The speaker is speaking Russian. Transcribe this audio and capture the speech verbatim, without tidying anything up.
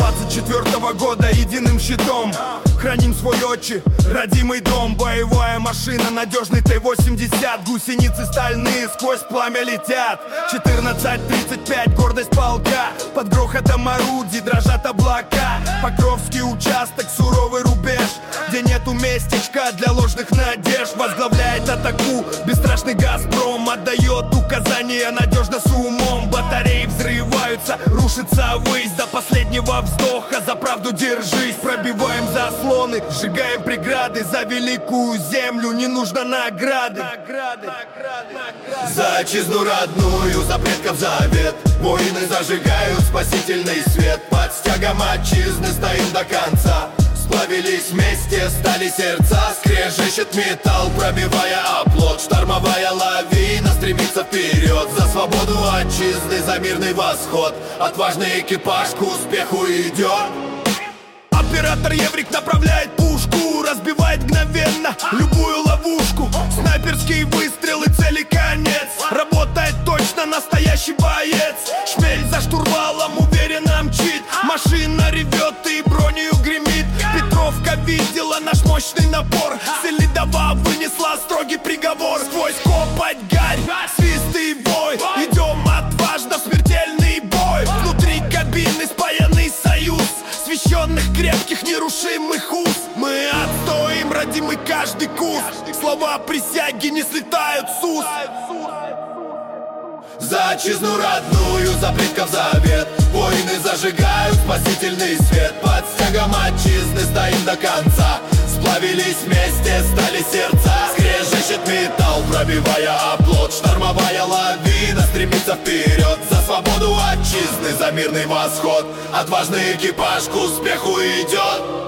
двадцать четвёртого года единым щитом храним свой отче, родимый дом. Боевая машина, надежный Т восемьдесят. Гусеницы стальные сквозь пламя летят. Четырнадцать тридцать пять, гордость полка. Под грохотом орудий дрожат облака. Покровский участок, суровый рубеж, где нету местечка для ложных надежд. Возглавляет атаку бесстрашный Газпром. Отдает указания надежно с умом. Батареи взрываются, рушится ввысь. До последнего вздоха за правду держись. Пробиваем заслоны, сжигаем преграды. За великую землю не нужно награды. За отчизну родную, за предков завет. Воины зажигают спасительный свет. Под стягом отчизны стоим до конца. Сплавились вместе, стали сердца. Скрежещет металл, пробивая оплот. Штормовая лавина стремится вперед. За свободу отчизны, за мирный восход. Отважный экипаж к успеху идет. Оператор Еврик направляет пушку, разбивает мгновенно любую ловушку. Снайперские выстрелы, цели конец. Работает точно настоящий боец. Шмель за штурвалом уверенно мчит. Машина ревет и бронью гремит. Петровка видела наш мощный напор. Селидова вынесла строгий приговор. Сквозь копоть, гарь, свист и вой. Идем отважно в смертельный бой. Внутри кабины спаянный союз священных, крепких, нерушимых уз. Мы отстоим, родимый каждый куст. Слова присяги не слетают с уст. За отчизну родную, за предков завет. Воины зажигают спасительный свет. Под стягом отчизны стоим до конца. Сплавились вместе, стали сердца. Скрежещет металл, пробивая оплот. Штормовая лавина стремится вперед. За свободу отчизны, за мирный восход. Отважный экипаж к успеху идет.